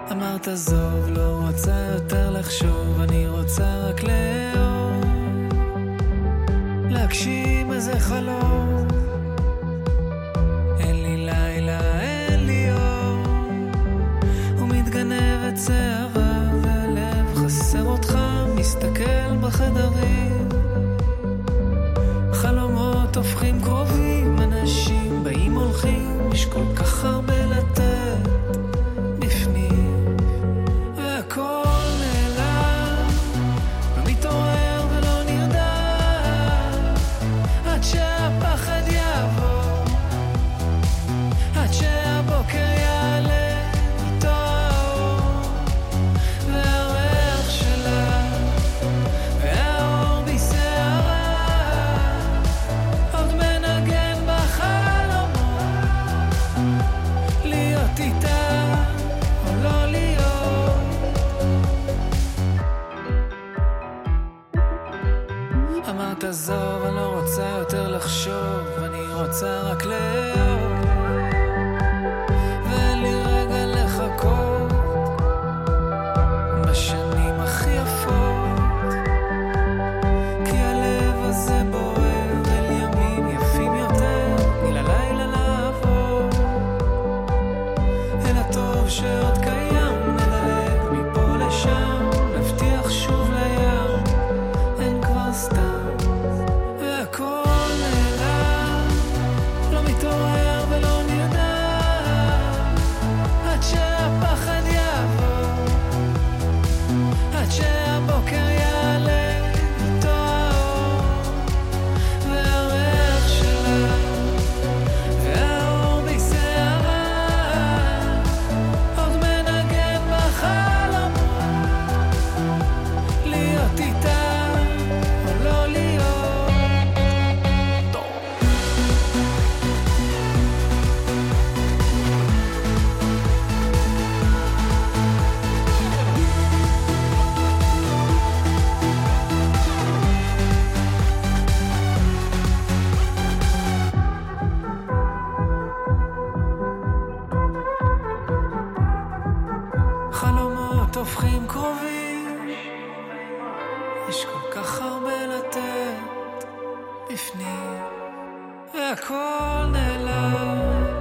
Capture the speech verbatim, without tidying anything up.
אמרת עזוב, לא רוצה יותר לחשוב, אני רוצה רק לאהוב, להגשים איזה חלום. אין לי לילה, אין לי אור, ומתגנבת שערה והלב חסר אותך, מסתכל בחדרים, חלומות הופכים קרובים, אנשים באים הולכים, יש כל כך הרבה לתת בפנים, והכל נעלם ומתעורר ולא נרדם, עד שהפחד יעבור, עד שהבוקר יעלה איתו האור והריח שלה והאור בשערה עוד מנגן בחלומות, להיות איתה או לא להיות. אמרת עזוב, אני לא רוצה יותר לחשוב, אני רוצה רק לאהוב, ואין לי רגע לחכות בשנים הכי יפות, כי הלב הזה בוער אל ימים יפים יותר, אל הלילה לעבור, אל הטוב שעוד קיים, נדלג מפה לשם, נבטיח שוב לים, אין כבר סתם, והכל נעלם, לא מתעורר ולא נרדם, עד שהפחד יעבור, עד שהבוקר יעלה איתו האור והריח שלה והאור בשערה עוד מנגן בחלומות, להיות איתה או לא להיות. חלומות הופכים קרובים, יש כל כך הרבה לתת בפנים, והכל נעלם